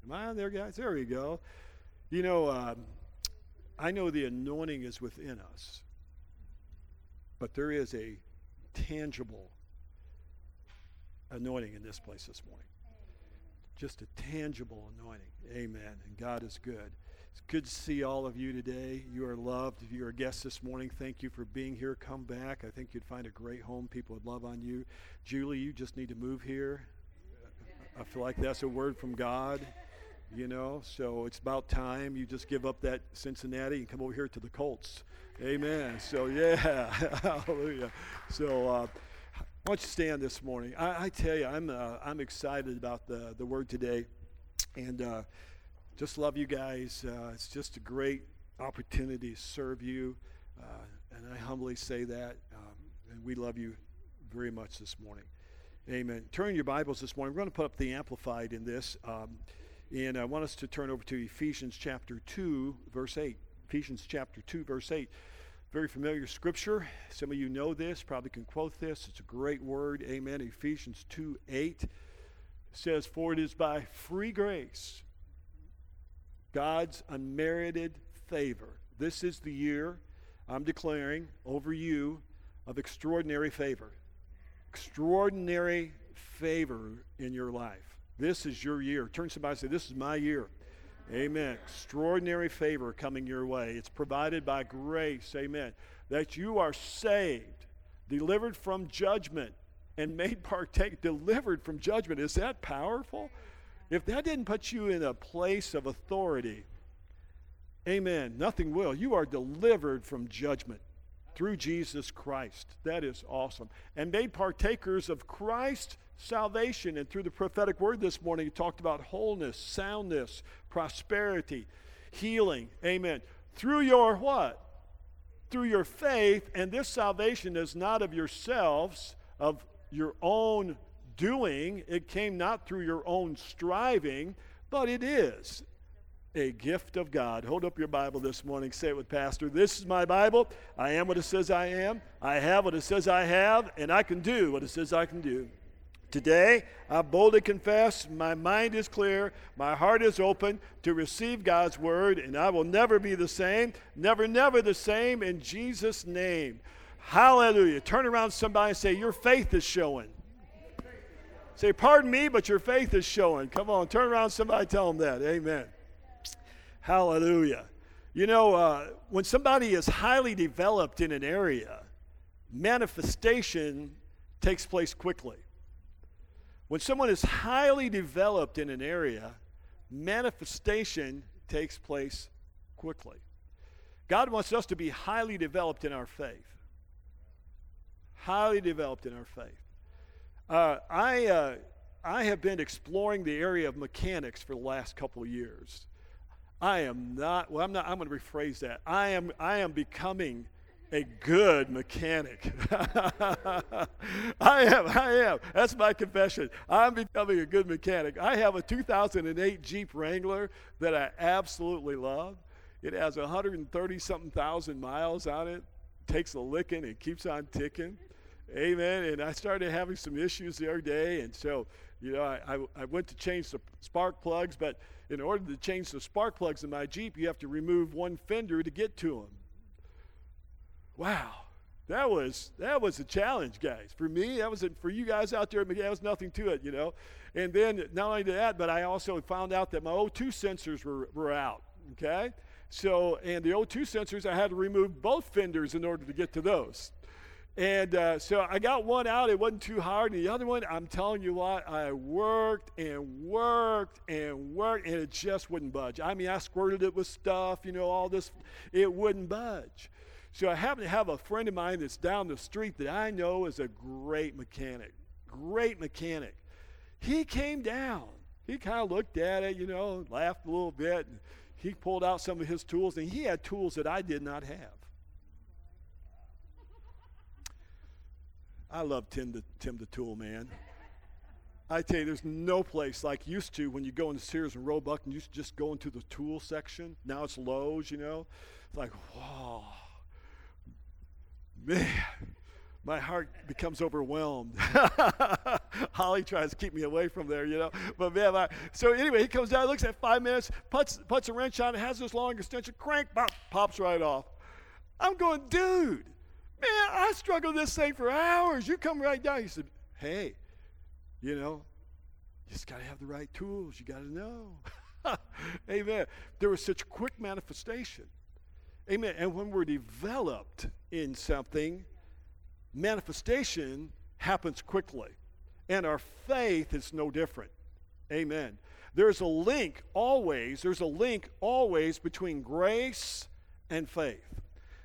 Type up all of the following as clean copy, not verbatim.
Am I on there, guys? There we go. I know the anointing is within us, but there is a tangible anointing in this place this morning. Just a tangible anointing. Amen. And God is good. It's good to see all of you today. You are loved. If you're a guest this morning, thank you for being here. Come back. I think you'd find a great home. People would love on you. Julie, you just need to move here. I feel like that's a word from God, so it's about time you just give up that Cincinnati and come over here to the Colts. Amen. So, yeah, hallelujah. So, why don't you stand this morning? I tell you, I'm excited about the word today, and just love you guys. It's just a great opportunity to serve you, and I humbly say that, and we love you very much this morning. Amen. Turn your Bibles this morning. We're going to put up the Amplified in this, and I want us to turn over to Ephesians chapter 2, verse 8. Ephesians chapter 2, verse 8. Very familiar scripture. Some of you know this, probably can quote this. It's a great word. Amen. Ephesians 2:8 says, "For it is by free grace, God's unmerited favor." This is the year I'm declaring over you of extraordinary favor. Extraordinary favor in your life. This is your year. Turn to somebody and say, "This is my year." Amen. Extraordinary favor coming your way. It's provided by grace. Amen. That you are saved, delivered from judgment, and made partake. Delivered from judgment. Is that powerful? If that didn't put you in a place of authority, amen, nothing will. You are delivered from judgment through Jesus Christ. That is awesome. And made partakers of Christ's salvation. And through the prophetic word this morning, he talked about wholeness, soundness, prosperity, healing. Amen. Through your what? Through your faith. And this salvation is not of yourselves, of your own doing. It came not through your own striving, but it is a gift of God. Hold up your Bible this morning. Say it with Pastor. This is my Bible. I am what it says I am. I have what it says I have. And I can do what it says I can do. Today, I boldly confess, my mind is clear, my heart is open to receive God's word, and I will never be the same, never the same, in Jesus' name. Hallelujah. Turn around to somebody and say, your faith is showing. Say, pardon me, but your faith is showing. Come on, turn around to somebody, tell them that. Amen. Hallelujah. When somebody is highly developed in an area, manifestation takes place quickly. When someone is highly developed in an area, manifestation takes place quickly. God wants us to be highly developed in our faith. Highly developed in our faith. I have been exploring the area of mechanics for the last couple of years. I'm going to rephrase that. I am becoming a good mechanic. I am. That's my confession. I'm becoming a good mechanic. I have a 2008 Jeep Wrangler that I absolutely love. It has 130-something thousand miles on it. Takes a licking and keeps on ticking. Amen. And I started having some issues the other day, and so, I went to change the spark plugs, but in order to change the spark plugs in my Jeep, you have to remove one fender to get to them. Wow, that was a challenge, guys. For me, for you guys out there, that was nothing to it, And then not only that, but I also found out that my O2 sensors were out, okay? So, and the O2 sensors, I had to remove both fenders in order to get to those. And so I got one out. It wasn't too hard. And the other one, I'm telling you what, I worked, and it just wouldn't budge. I mean, I squirted it with stuff, all this. It wouldn't budge. So I happen to have a friend of mine that's down the street that I know is a great mechanic. He came down. He kind of looked at it, laughed a little bit. And he pulled out some of his tools, and he had tools that I did not have. I love Tim the Tool Man. I tell you, there's no place like used to when you go into Sears and Roebuck and you used to just go into the tool section. Now it's Lowe's, It's like, whoa. Man, My heart becomes overwhelmed. Holly tries to keep me away from there, you know. But man, so anyway, he comes down, looks at 5 minutes, puts a wrench on it, has this long extension, crank, pops right off. I'm going, dude, man, I struggled this thing for hours. You come right down. He said, hey, you know, you just got to have the right tools. You got to know. Amen. There was such quick manifestation. Amen. And when we're developed in something, manifestation happens quickly. And our faith is no different. Amen. There's a link always between grace and faith.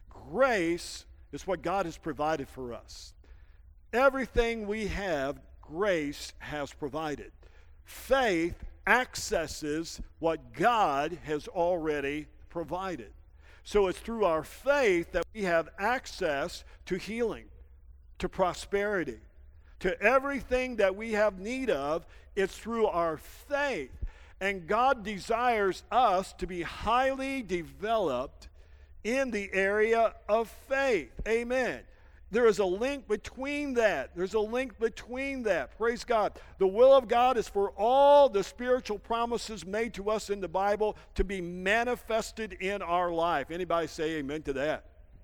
Grace is what God has provided for us. Everything we have, grace has provided. Faith accesses what God has already provided. So it's through our faith that we have access to healing, to prosperity, to everything that we have need of. It's through our faith. And God desires us to be highly developed in the area of faith. Amen. There is a link between that. There's a link between that. Praise God. The will of God is for all the spiritual promises made to us in the Bible to be manifested in our life. Anybody say amen to that?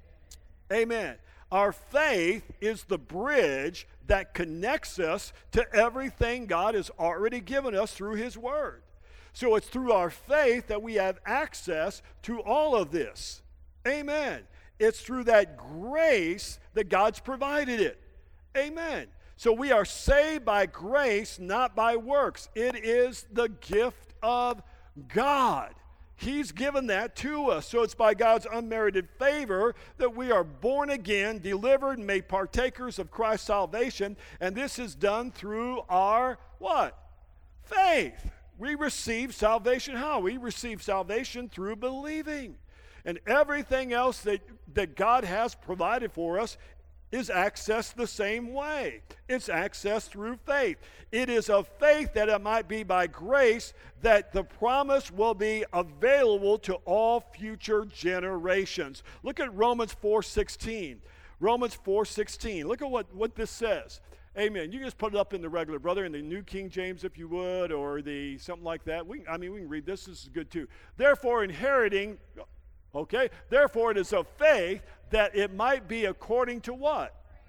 Amen. Our faith is the bridge that connects us to everything God has already given us through His Word. So it's through our faith that we have access to all of this. Amen. It's through that grace that God's provided it. Amen. So we are saved by grace, not by works. It is the gift of God. He's given that to us. So it's by God's unmerited favor that we are born again, delivered, and made partakers of Christ's salvation. And this is done through our what? Faith. We receive salvation how? We receive salvation through believing. And everything else that God has provided for us is accessed the same way. It's accessed through faith. It is of faith that it might be by grace that the promise will be available to all future generations. Look at Romans 4:16. Romans 4:16. Look at what this says. Amen. You can just put it up in the regular, brother, in the New King James if you would, or the something like that. We can read this. This is good too. Therefore, inheriting... Okay? Therefore, it is of faith that it might be according to what?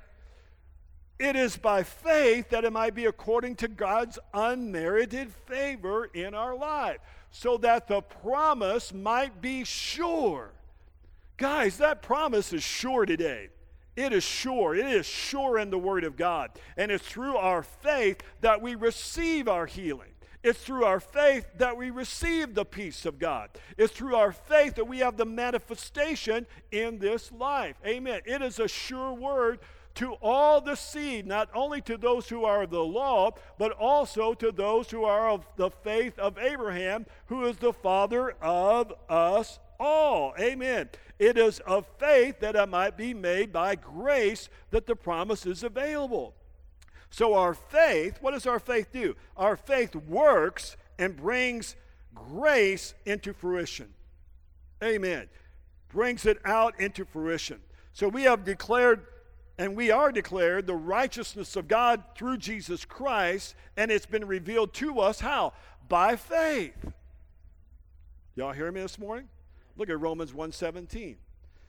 It is by faith that it might be according to God's unmerited favor in our life, so that the promise might be sure. Guys, that promise is sure today. It is sure. It is sure in the Word of God. And it's through our faith that we receive our healing. It's through our faith that we receive the peace of God. It's through our faith that we have the manifestation in this life. Amen. It is a sure word to all the seed, not only to those who are of the law, but also to those who are of the faith of Abraham, who is the father of us all. Amen. It is of faith that it might be made by grace that the promise is available. So our faith, what does our faith do? Our faith works and brings grace into fruition. Amen. Brings it out into fruition. So we have declared, and we are declared, the righteousness of God through Jesus Christ, and it's been revealed to us how? By faith. Y'all hear me this morning? Look at Romans 1:17.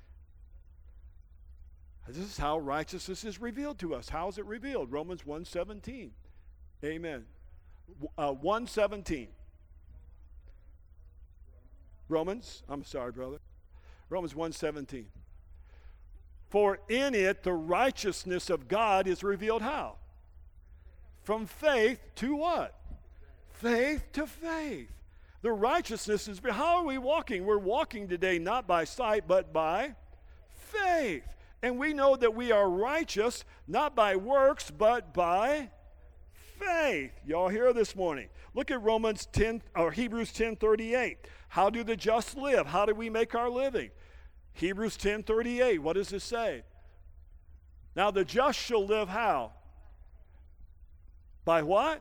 This is how righteousness is revealed to us. How is it revealed? Romans 1:17. Amen. 1:17. Romans 1:17. For in it the righteousness of God is revealed how? From faith to what? Faith to faith. The righteousness is, how are we walking? We're walking today not by sight but by faith. And we know that we are righteous not by works but by faith. Y'all hear this morning? Look at Hebrews 10:38. How do the just live? How do we make our living? Hebrews 10:38. What does it say? Now the just shall live how? By what?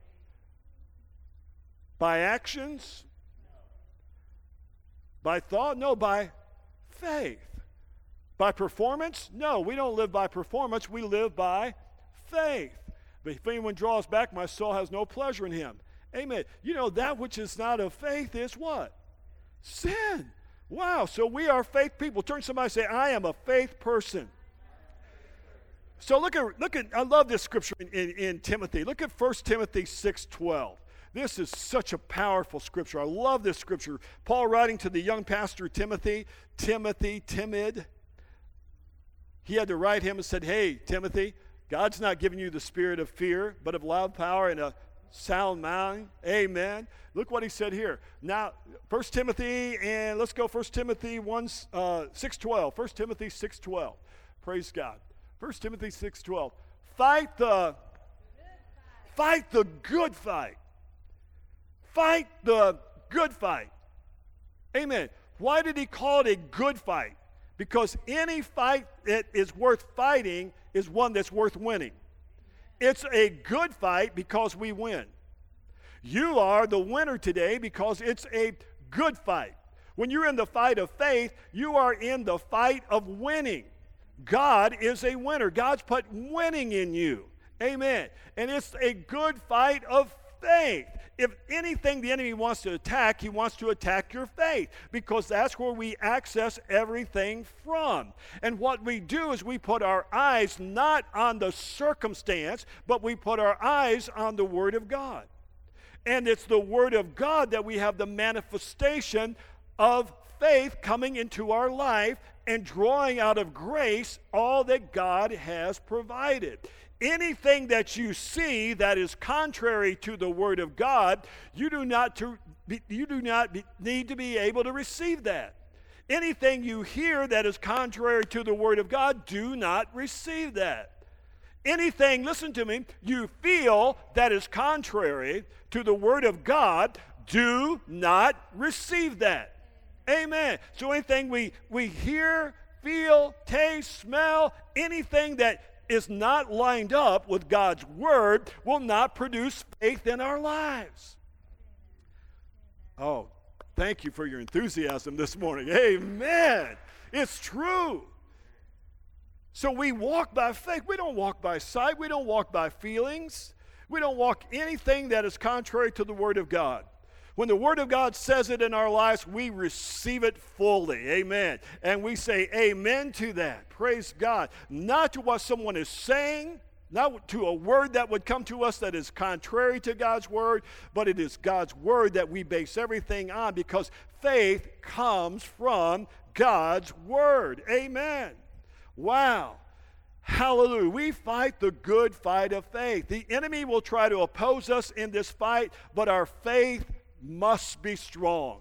By actions? By thought? No, by faith. By performance? No, we don't live by performance. We live by faith. But if anyone draws back, my soul has no pleasure in him. Amen. You know, that which is not of faith is what? Sin. Wow, so we are faith people. Turn to somebody and say, I am a faith person. So look at I love this scripture in Timothy. Look at 1 Timothy 6:12. This is such a powerful scripture. I love this scripture. Paul writing to the young pastor Timothy, timid. He had to write him and said, hey, Timothy, God's not giving you the spirit of fear, but of love, power, and a sound mind. Amen. Look what he said here. Now, 1 Timothy, and let's go 1 Timothy 6:12. 1 Timothy 6:12. Praise God. 1 Timothy 6:12. Fight the good fight. Fight the good fight. Amen. Why did he call it a good fight? Because any fight that is worth fighting is one that's worth winning. It's a good fight because we win. You are the winner today because it's a good fight. When you're in the fight of faith, you are in the fight of winning. God is a winner. God's put winning in you. Amen. And it's a good fight of faith. If anything the enemy wants to attack, he wants to attack your faith because that's where we access everything from. And what we do is we put our eyes not on the circumstance, but we put our eyes on the Word of God. And it's the Word of God that we have the manifestation of faith coming into our life and drawing out of grace all that God has provided. Anything that you see that is contrary to the Word of God, you do not need to be able to receive that. Anything you hear that is contrary to the Word of God, do not receive that. Anything, listen to me, you feel that is contrary to the Word of God, do not receive that. Amen. So anything we hear, feel, taste, smell, anything that is not lined up with God's Word will not produce faith in our lives. Oh, thank you for your enthusiasm this morning. Amen. It's true. So we walk by faith. We don't walk by sight. We don't walk by feelings. We don't walk anything that is contrary to the Word of God. When the Word of God says it in our lives, we receive it fully. Amen. And we say amen to that. Praise God. Not to what someone is saying, not to a word that would come to us that is contrary to God's Word, but it is God's Word that we base everything on because faith comes from God's Word. Amen. Wow. Hallelujah. We fight the good fight of faith. The enemy will try to oppose us in this fight, but our faith must be strong.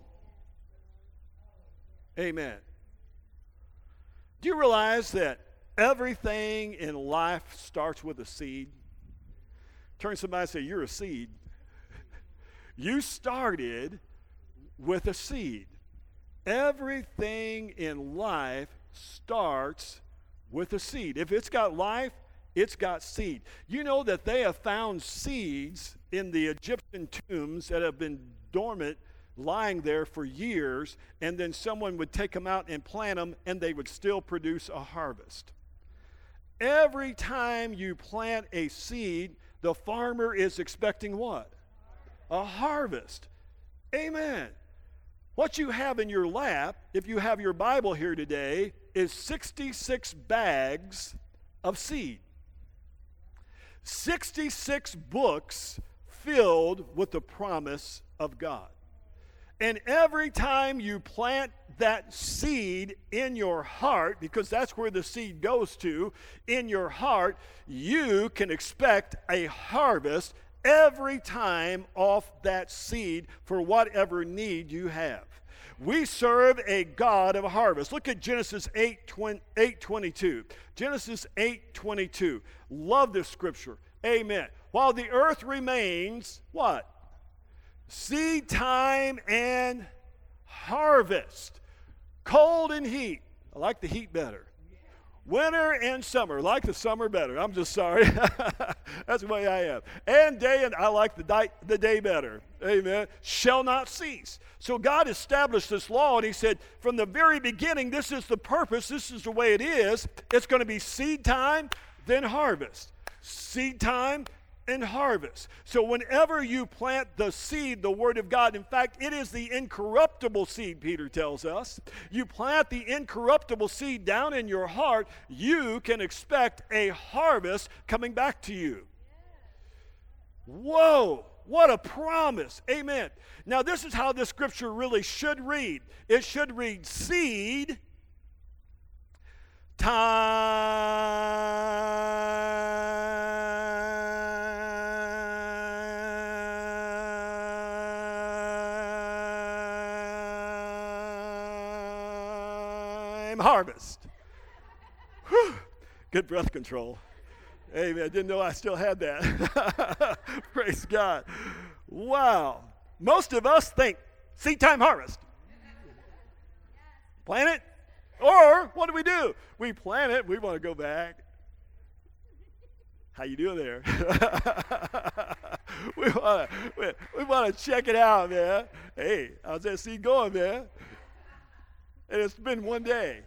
Amen. Do you realize that everything in life starts with a seed? Turn to somebody and say, you're a seed. You started with a seed. Everything in life starts with a seed. If it's got life, it's got seed. You know that they have found seeds in the Egyptian tombs that have been dormant, lying there for years, and then someone would take them out and plant them, and they would still produce a harvest. Every time you plant a seed, the farmer is expecting what? A harvest. Amen. What you have in your lap, if you have your Bible here today, is 66 bags of seed. 66 books filled with the promise of God. And every time you plant that seed in your heart, because that's where the seed goes to, in your heart, you can expect a harvest every time off that seed for whatever need you have. We serve a God of harvest. Look at Genesis 8:22. Genesis 8:22. Love this scripture. Amen. While the earth remains, what? Seed time and harvest. Cold and heat. I like the heat better. Winter and summer. Like the summer better. I'm just sorry. That's the way I am. And day, and I like the day better. Amen. Shall not cease. So God established this law, and he said, from the very beginning, this is the purpose. This is the way it is. It's going to be seed time, then harvest. Seed time, and harvest. So whenever you plant the seed, the Word of God, in fact, it is the incorruptible seed, Peter tells us. You plant the incorruptible seed down in your heart, you can expect a harvest coming back to you. Whoa, what a promise. Amen. Now this is how this scripture really should read. It should read seed time harvest. Whew. Good breath control. Amen. I didn't know I still had that. Praise God. Wow. Most of us think seed time harvest. Plant it. Or what do? We plant it. We want to go back. How you doing there? we want to check it out, man. Hey, how's that seed going, man? And it's been one day.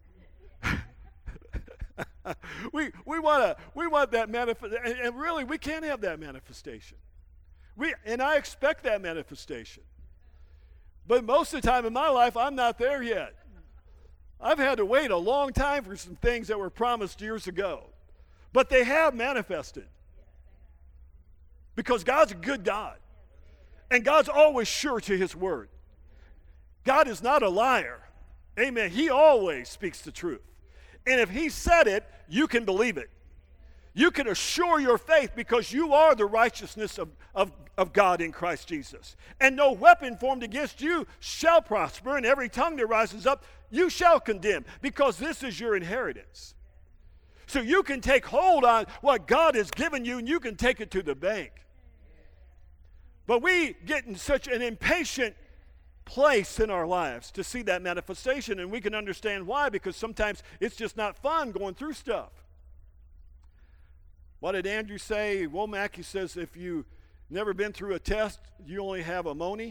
we want that manifestation, and really we can't have that manifestation. And I expect that manifestation. But most of the time in my life, I'm not there yet. I've had to wait a long time for some things that were promised years ago. But they have manifested. Because God's a good God. And God's always sure to his word. God is not a liar. Amen. He always speaks the truth. And if he said it, you can believe it. You can assure your faith because you are the righteousness of God in Christ Jesus. And no weapon formed against you shall prosper, and every tongue that rises up, you shall condemn, because this is your inheritance. So you can take hold on what God has given you, and you can take it to the bank. But we get in such an impatient place in our lives to see that manifestation, and we can understand why, because sometimes it's just not fun going through stuff. What did Andrew say? Womack, he says, if you've never been through a test, you only have a money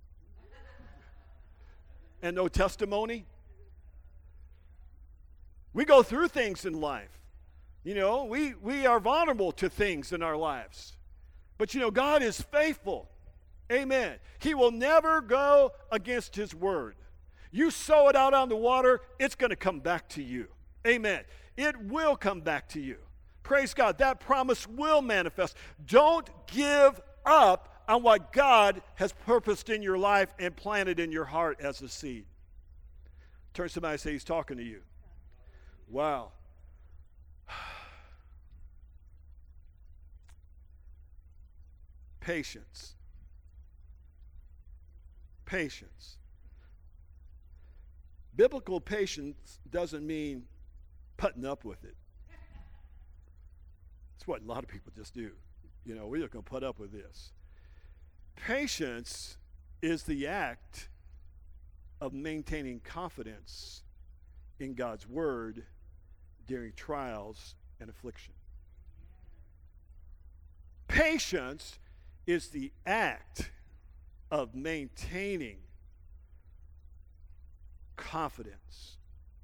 and no testimony. We go through things in life. You know, we are vulnerable to things in our lives. But, you know, God is faithful. Amen. He will never go against his word. You sow it out on the water, it's going to come back to you. Amen. It will come back to you. Praise God. That promise will manifest. Don't give up on what God has purposed in your life and planted in your heart as a seed. Turn to somebody and say, he's talking to you. Wow. Patience. Patience. Biblical patience doesn't mean putting up with it. That's what a lot of people just do. You know, we're just going to put up with this. Patience is the act of maintaining confidence in God's word during trials and affliction. Patience is the act of maintaining confidence.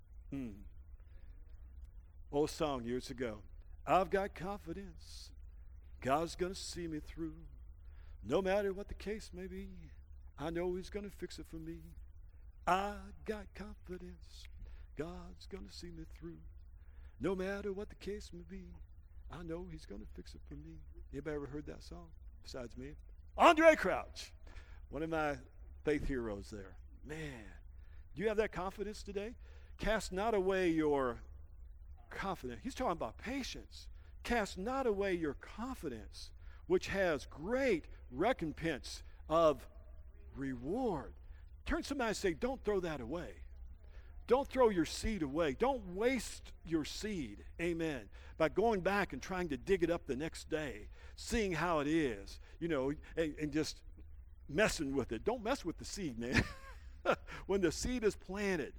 Old song years ago. I've got confidence. God's going to see me through. No matter what the case may be, I know he's going to fix it for me. I got confidence. God's going to see me through. No matter what the case may be, I know he's going to fix it for me. Anybody ever heard that song besides me? Andre Crouch, one of my faith heroes there. Man, do you have that confidence today? Cast not away your confidence. He's talking about patience. Cast not away your confidence, which has great recompense of reward. Turn to somebody and say, don't throw that away. Don't throw your seed away. Don't waste your seed, amen, by going back and trying to dig it up the next day, seeing how it is, you know, and just messing with it. Don't mess with the seed, man. When the seed is planted,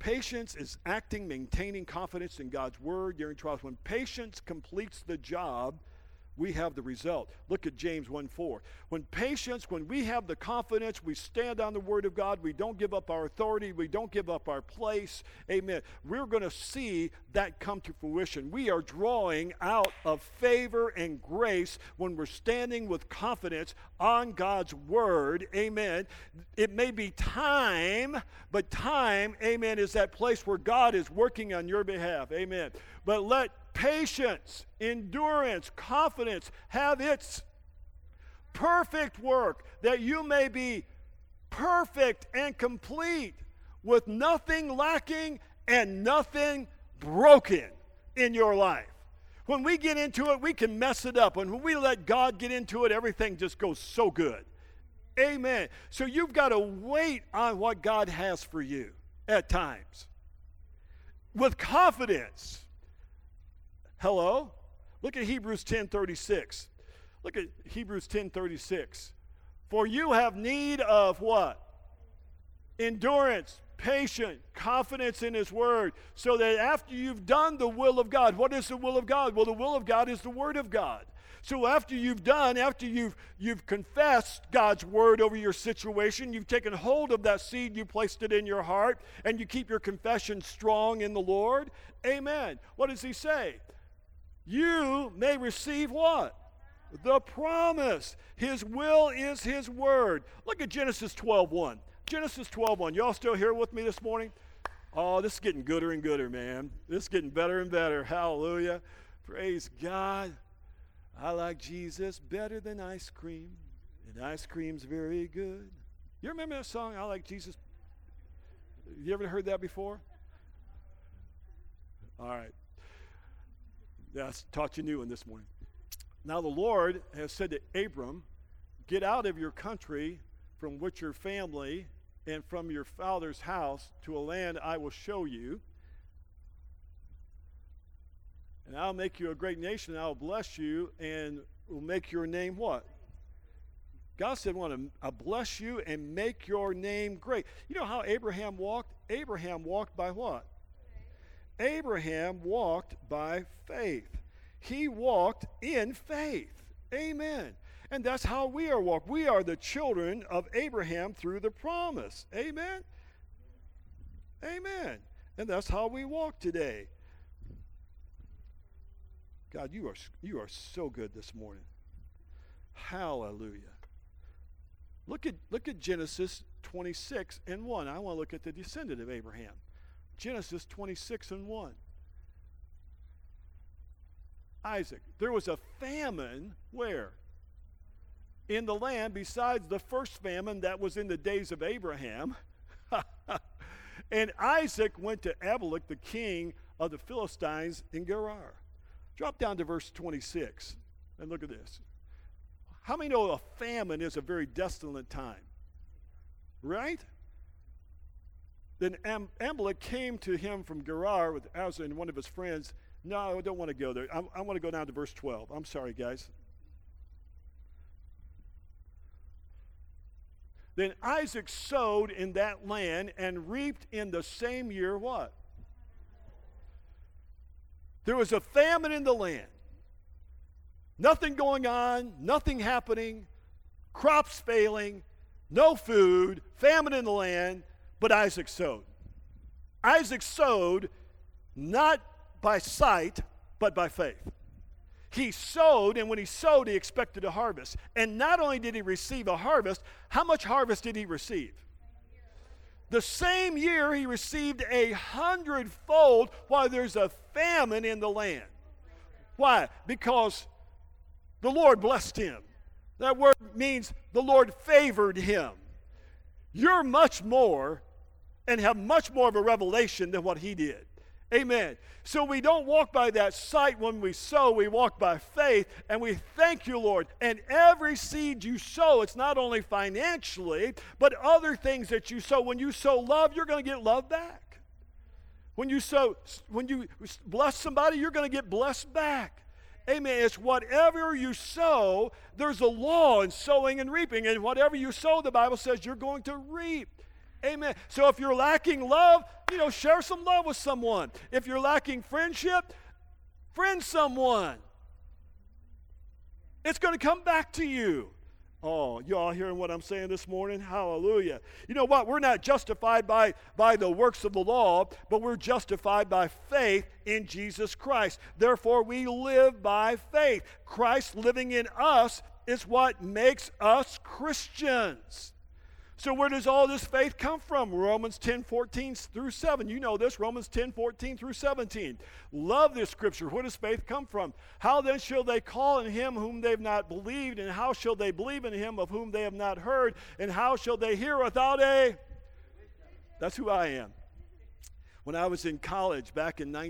Patience is acting, maintaining confidence in God's word during trials. When patience completes the job, we have the result. Look at James 1:4. When we have the confidence, we stand on the word of God, we don't give up our authority, we don't give up our place, amen, we're going to see that come to fruition. We are drawing out of favor and grace when we're standing with confidence on God's word, amen. It may be time, but time, amen, is that place where God is working on your behalf, amen. But let patience, endurance, confidence have its perfect work, that you may be perfect and complete, with nothing lacking and nothing broken in your life. When we get into it, we can mess it up. And when we let God get into it, everything just goes so good. Amen. So you've got to wait on what God has for you at times with confidence. Hello? Look at Hebrews 10:36. Look at Hebrews 10:36. For you have need of what? Endurance, patience, confidence in his word, so that after you've done the will of God. What is the will of God? Well, the will of God is the word of God. So after you've confessed God's word over your situation, you've taken hold of that seed, you placed it in your heart, and you keep your confession strong in the Lord. Amen. What does he say? You may receive what? The promise. His will is his word. Look at Genesis 12:1. Genesis 12:1. Y'all still here with me this morning? Oh, this is getting gooder and gooder, man. This is getting better and better. Hallelujah. Praise God. I like Jesus better than ice cream, and ice cream's very good. You remember that song, I like Jesus? You ever heard that before? All right. That's taught you new one this morning. Now the Lord has said to Abram, get out of your country, from which your family, and from your father's house, to a land I will show you. And I'll make you a great nation, and I'll bless you, and will make your name what? God said, I'll bless you and make your name great. You know how Abraham walked? Abraham walked by what? Abraham walked by faith. He walked in faith. Amen. And that's how we are walked. We are the children of Abraham through the promise. Amen. Amen. And that's how we walk today. God, you are so good this morning. Hallelujah. Look at Genesis 26:1. I want to look at the descendant of Abraham. Genesis 26:1. Isaac. There was a famine where? In the land, besides the first famine that was in the days of Abraham. And Isaac went to Abimelech, the king of the Philistines, in Gerar. Drop down to verse 26 and look at this. How many know a famine is a very desolate time? Right? Then Abimelech came to him from Gerar with Asa and one of his friends. No, I don't want to go there. I want to go down to verse 12. I'm sorry, guys. Then Isaac sowed in that land and reaped in the same year what? There was a famine in the land. Nothing going on, nothing happening, crops failing, no food, famine in the land, but Isaac sowed. Isaac sowed not by sight, but by faith. He sowed, and when he sowed, he expected a harvest. And not only did he receive a harvest, how much harvest did he receive? The same year he received 100-fold while there's a famine in the land. Why? Because the Lord blessed him. That word means the Lord favored him. You're much more and have much more of a revelation than what he did. Amen. So we don't walk by that sight when we sow. We walk by faith, and we thank you, Lord. And every seed you sow, it's not only financially, but other things that you sow. When you sow love, you're going to get love back. When you bless somebody, you're going to get blessed back. Amen. It's whatever you sow, there's a law in sowing and reaping. And whatever you sow, the Bible says you're going to reap. Amen. So if you're lacking love, share some love with someone. If you're lacking friendship, friend someone. It's going to come back to you. Oh, you all hearing what I'm saying this morning? Hallelujah. You know what? We're not justified by the works of the law, but we're justified by faith in Jesus Christ. Therefore, we live by faith. Christ living in us is what makes us Christians. So where does all this faith come from? Romans 10:14 through 7. You know this, Romans 10:14 through 17. Love this scripture. Where does faith come from? How then shall they call on him whom they have not believed? And how shall they believe in him of whom they have not heard? And how shall they hear without a... That's who I am. When I was in college back in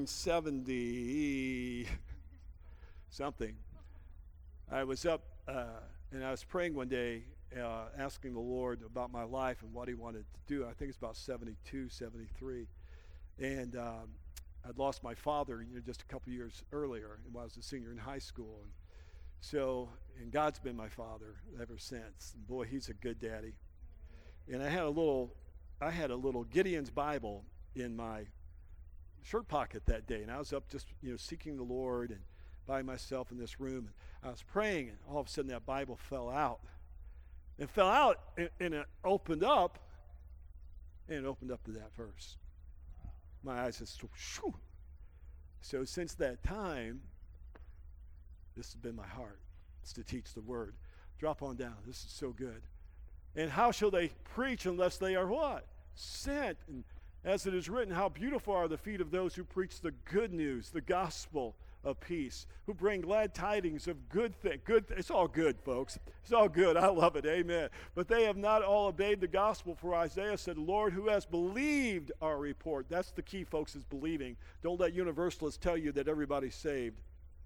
1970 something, I was up and I was praying one day, asking the Lord about my life and what he wanted to do. I think it's about 72, 73. And I'd lost my father just a couple years earlier when I was a senior in high school. And God's been my father ever since. And boy, he's a good daddy. And I had a little Gideon's Bible in my shirt pocket that day. And I was up just, seeking the Lord and by myself in this room. And I was praying, and all of a sudden that Bible fell out. It fell out, and it opened up, to that verse. My eyes just, shoo. So since that time, this has been my heart. It's to teach the word. Drop on down. This is so good. And how shall they preach unless they are what? Sent. And as it is written, how beautiful are the feet of those who preach the good news, the gospel of peace, who bring glad tidings of good things. It's all good, folks. It's all good. I love it. Amen. But they have not all obeyed the gospel, for Isaiah said, Lord, who has believed our report? That's the key, folks, is believing. Don't let universalists tell you that everybody's saved.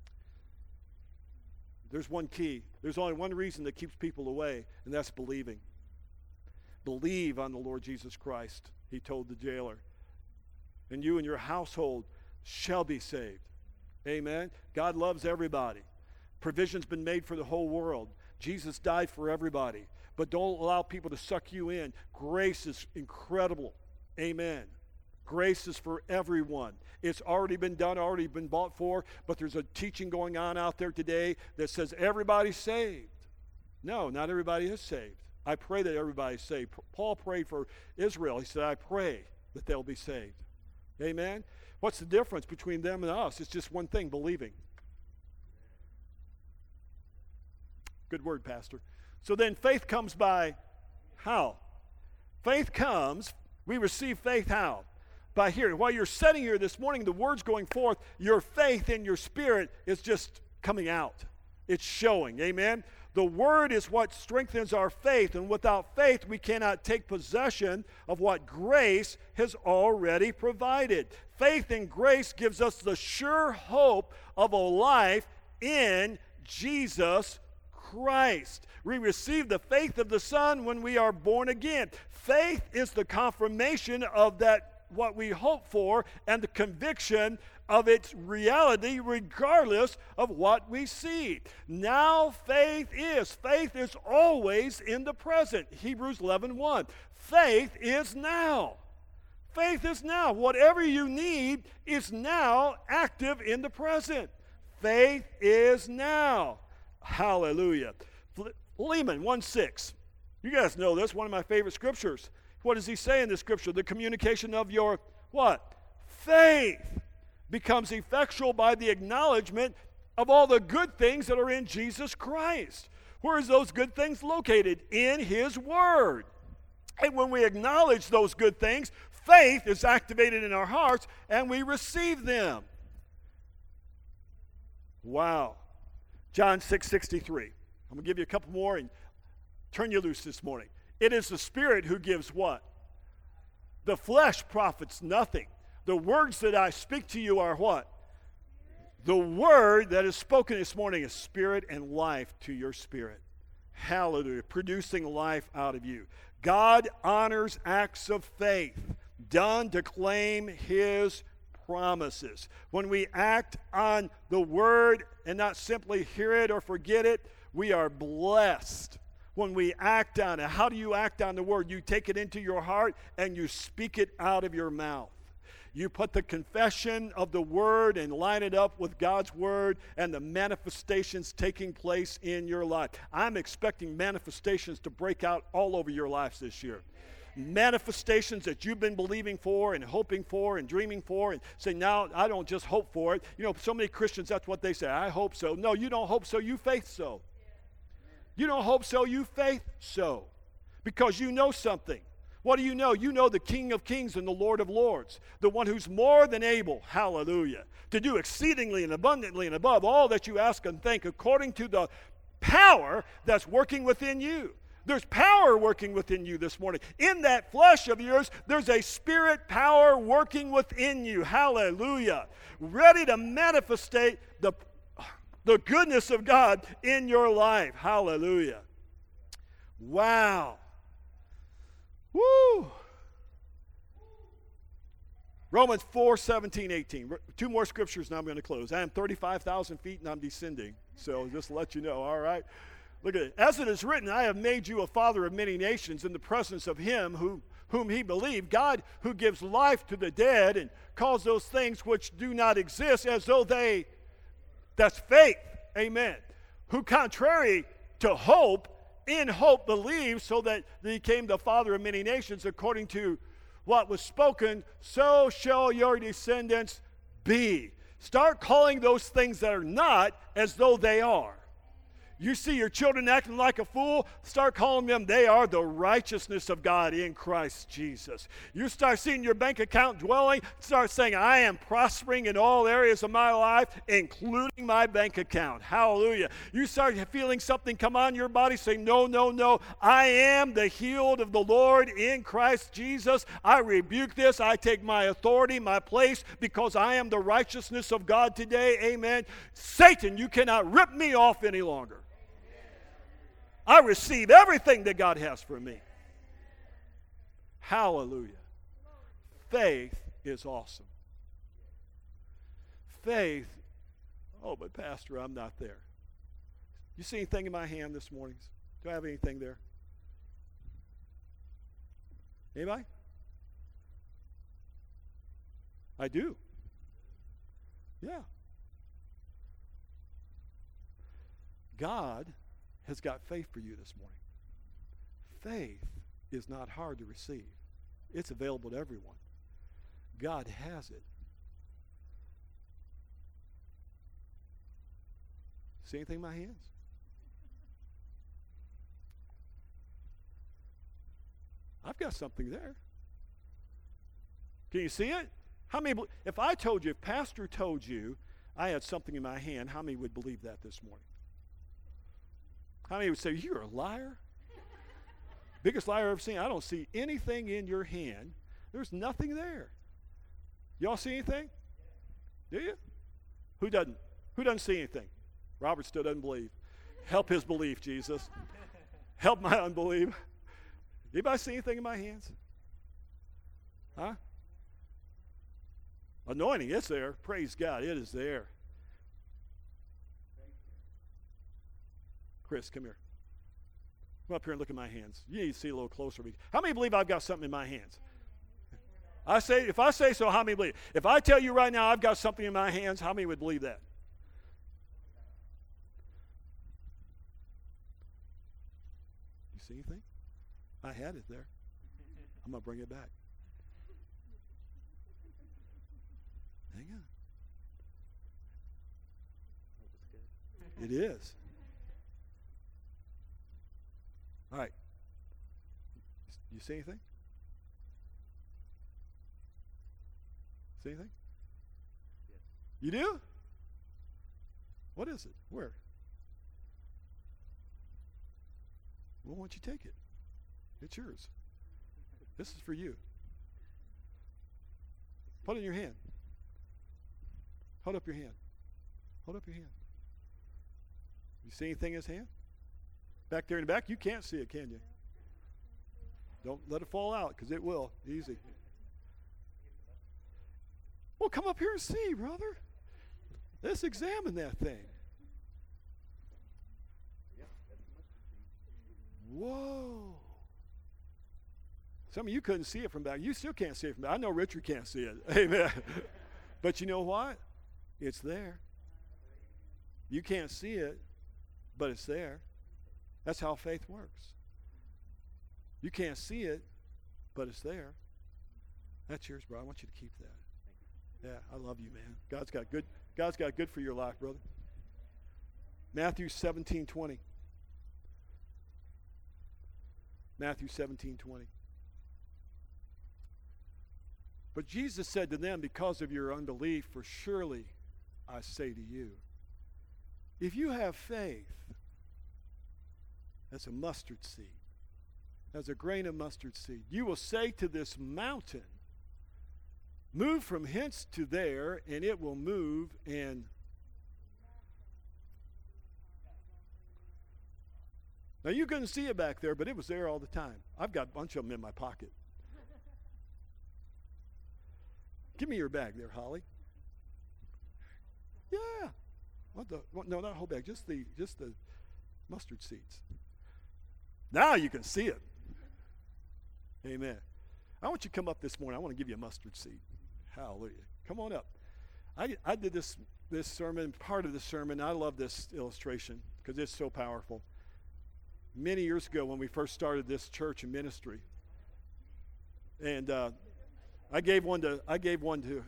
There's one key. There's only one reason that keeps people away, and that's believing. Believe on the Lord Jesus Christ, he told the jailer, and you and your household shall be saved. Amen. God loves everybody. Provision's been made for the whole world. Jesus died for everybody. But don't allow people to suck you in. Grace is incredible. Amen. Grace is for everyone. It's already been done, already been bought for, but there's a teaching going on out there today that says everybody's saved. No, not everybody is saved. I pray that everybody's saved. Paul prayed for Israel. He said, I pray that they'll be saved. Amen. What's the difference between them and us? It's just one thing, believing. Good word, Pastor. So then faith comes by how? Faith comes, we receive faith how? By hearing. While you're sitting here this morning, the word's going forth, your faith in your spirit is just coming out. It's showing, amen? The word is what strengthens our faith, and without faith we cannot take possession of what grace has already provided. Faith in grace gives us the sure hope of a life in Jesus Christ. We receive the faith of the Son when we are born again. Faith is the confirmation of that what we hope for and the conviction of its reality regardless of what we see. Now faith is always in the present. Hebrews 11:1. Faith is now. Faith is now. Whatever you need is now active in the present. Faith is now. Hallelujah. Philemon 1:6. You guys know this, one of my favorite scriptures. What does he say in this scripture? The communication of your what? Faith becomes effectual by the acknowledgement of all the good things that are in Jesus Christ. Where is those good things located? In his word. And when we acknowledge those good things, faith is activated in our hearts and we receive them. Wow. John 6:63. I'm going to give you a couple more and turn you loose this morning. It is the Spirit who gives what? The flesh profits nothing. The words that I speak to you are what? The word that is spoken this morning is spirit and life to your spirit. Hallelujah. Producing life out of you. God honors acts of faith done to claim his promises. When we act on the word and not simply hear it or forget it, we are blessed. when we act on it. How do you act on the word? You take it into your heart and you speak it out of your mouth. You put the confession of the word and line it up with God's word and the manifestations taking place in your life. I'm expecting manifestations to break out all over your lives this year. Manifestations that you've been believing for and hoping for and dreaming for, and say, now I don't just hope for it. You know, so many Christians, that's what they say. I hope so. No, you don't hope so, you faith so. You don't hope so, you faith so. Because you know something. What do you know? You know the King of Kings and the Lord of Lords, the one who's more than able, hallelujah, to do exceedingly and abundantly and above all that you ask and think, according to the power that's working within you. There's power working within you this morning. In that flesh of yours, there's a spirit power working within you, hallelujah, ready to manifestate the goodness of God in your life, hallelujah. Wow. Woo! Romans 4, 17, 18. Two more scriptures and I'm going to close. I am 35,000 feet and I'm descending. So just to let you know, all right? Look at it. As it is written, I have made you a father of many nations in the presence of him whom he believed, God who gives life to the dead and calls those things which do not exist as though that's faith. Amen. Who contrary to hope, in hope believes, so that he became the father of many nations, according to what was spoken, so shall your descendants be. Start calling those things that are not as though they are. You see your children acting like a fool, start calling them, they are the righteousness of God in Christ Jesus. You start seeing your bank account dwelling, start saying, I am prospering in all areas of my life, including my bank account. Hallelujah. You start feeling something come on your body, saying, no, no, no, I am the healed of the Lord in Christ Jesus. I rebuke this. I take my authority, my place, because I am the righteousness of God today. Amen. Satan, you cannot rip me off any longer. I receive everything that God has for me. Hallelujah. Faith is awesome. Faith, oh, but Pastor, I'm not there. You see anything in my hand this morning? Do I have anything there? Anybody? I do. Yeah. God has got faith for you this morning. Faith is not hard to receive. It's available to everyone. God has it. See anything in my hands? I've got something there. Can you see it? How many? If I told you, if Pastor told you I had something in my hand, how many would believe that this morning? How many would say, you're a liar? Biggest liar I've ever seen. I don't see anything in your hand. There's nothing there. Y'all see anything? Do you? Who doesn't? Who doesn't see anything? Robert still doesn't believe. Help his belief, Jesus. Help my unbelief. Anybody see anything in my hands? Huh? Anointing, it's there. Praise God, it is there. Chris, come here. Come up here and look at my hands. You need to see a little closer. How many believe I've got something in my hands? If I say so, how many believe? If I tell you right now I've got something in my hands, how many would believe that? You see anything? I had it there. I'm going to bring it back. Hang on. It is. All right. You see anything? See anything? Yes. You do? What is it? Where? Well, why don't you take it? It's yours. This is for you. Put it in your hand. Hold up your hand. Hold up your hand. You see anything in his hand? Back there in the back, you can't see it, can you? Don't let it fall out, because it will. Easy. Well, come up here and see, brother. Let's examine that thing. Whoa. Some of you couldn't see it from back. You still can't see it from back. I know Richard can't see it. Amen. But you know what? It's there. You can't see it, but it's there. That's how faith works. You can't see it, but it's there. That's yours, bro. I want you to keep that. Yeah, I love you, man. God's got good for your life, brother. Matthew 17:20. Matthew 17:20. But Jesus said to them, because of your unbelief, for surely I say to you, if you have faith as a mustard seed, as a grain of mustard seed, you will say to this mountain, move from hence to there, and it will move. And now you couldn't see it back there, but it was there all the time. I've got a bunch of them in my pocket. Give me your bag there, Holly. Yeah. No, not a whole bag, just the mustard seeds. Now you can see it. Amen. I want you to come up this morning. I want to give you a mustard seed. Hallelujah. Come on up. I did this sermon, part of the sermon. I love this illustration because it's so powerful. Many years ago when we first started this church and ministry, and I gave one to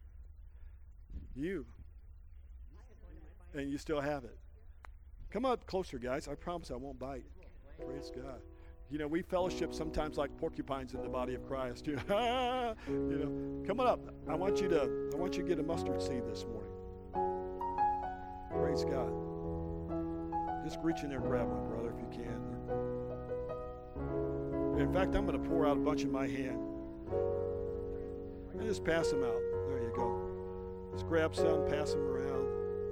you, and you still have it. Come up closer, guys. I promise I won't bite. Praise God. You know, we fellowship sometimes like porcupines in the body of Christ. You know, come on up. I want you to get a mustard seed this morning. Praise God. Just reach in there and grab one, brother, if you can. In fact, I'm going to pour out a bunch in my hand. And just pass them out. There you go. Just grab some, pass them around.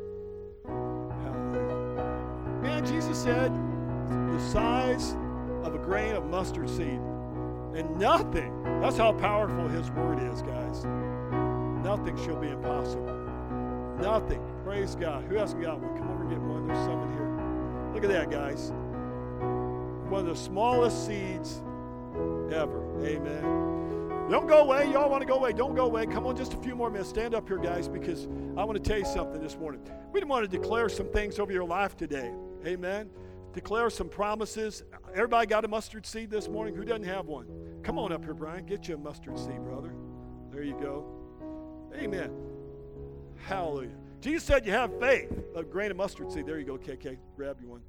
Hallelujah. Man, Jesus said the size of a grain of mustard seed. And nothing, that's how powerful his word is, guys. Nothing shall be impossible. Nothing. Praise God. Who else got one? Come over and get one. There's some in here. Look at that, guys. One of the smallest seeds ever. Amen. Don't go away. Y'all want to go away. Don't go away. Come on, just a few more minutes. Stand up here, guys, because I want to tell you something this morning. We want to declare some things over your life today. Amen. Declare some promises. Everybody got a mustard seed this morning? Who doesn't have one? Come on up here, Brian. Get you a mustard seed, brother. There you go. Amen. Hallelujah. Jesus said you have faith, a grain of mustard seed. There you go, KK. Grab you one.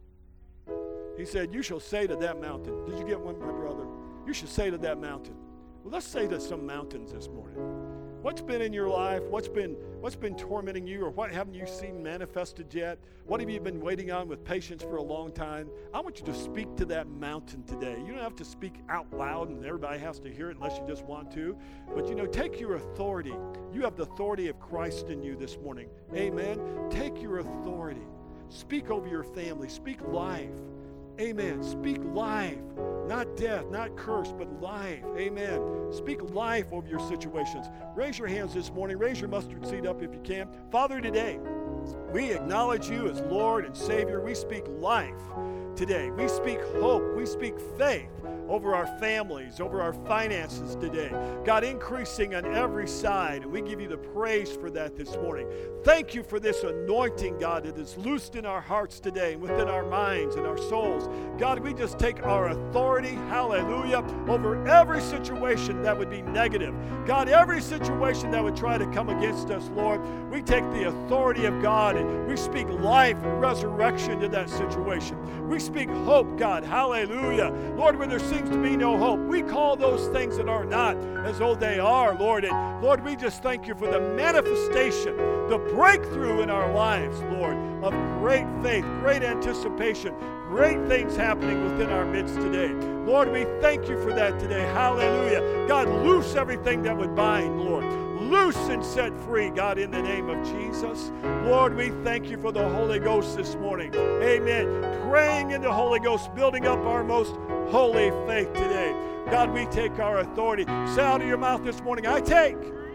He said, you shall say to that mountain. Did you get one, my brother? You should say to that mountain. Well, let's say to some mountains this morning. What's been in your life? What's been tormenting you, or what haven't you seen manifested yet? What have you been waiting on with patience for a long time? I want you to speak to that mountain today. You don't have to speak out loud and everybody has to hear it unless you just want to. But take your authority. You have the authority of Christ in you this morning. Amen. Take your authority. Speak over your family. Speak life. Amen. Speak life. Not death, not curse, but life. Amen. Speak life over your situations. Raise your hands this morning. Raise your mustard seed up if you can. Father, today, we acknowledge you as Lord and Savior. We speak life today. We speak hope. We speak faith over our families, over our finances today. God, increasing on every side, and we give you the praise for that this morning. Thank you for this anointing, God, that is loosed in our hearts today and within our minds and our souls. God, we just take our authority, hallelujah, over every situation that would be negative. God, every situation that would try to come against us, Lord, we take the authority of God and we speak life and resurrection to that situation. We speak hope, God, hallelujah. Lord, where there seems to be no hope, we call those things that are not as though they are, Lord. And Lord, we just thank you for the manifestation, the breakthrough in our lives, Lord, of great faith, great anticipation, great things happening within our midst today. Lord, we thank you for that today. Hallelujah. God, loose everything that would bind, Lord. Loose and set free, God, in the name of Jesus. Lord, we thank you for the Holy Ghost this morning. Amen. Praying in the Holy Ghost, building up our most holy faith today. God, we take our authority. Say out of your mouth this morning, I take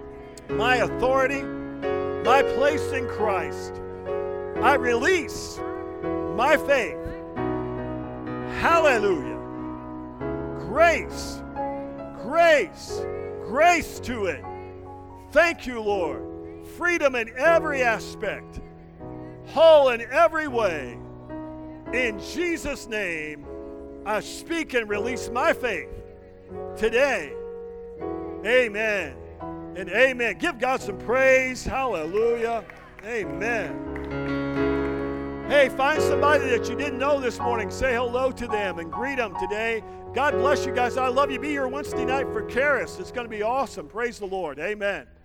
my authority, my place in Christ. I release my faith. Hallelujah. Grace, grace, grace to it. Thank you, Lord. Freedom in every aspect, whole in every way. In Jesus' name, I speak and release my faith today. Amen and amen. Give God some praise. Hallelujah. Amen. Hey, find somebody that you didn't know this morning. Say hello to them and greet them today. God bless you guys. I love you. Be here Wednesday night for Charis. It's going to be awesome. Praise the Lord. Amen.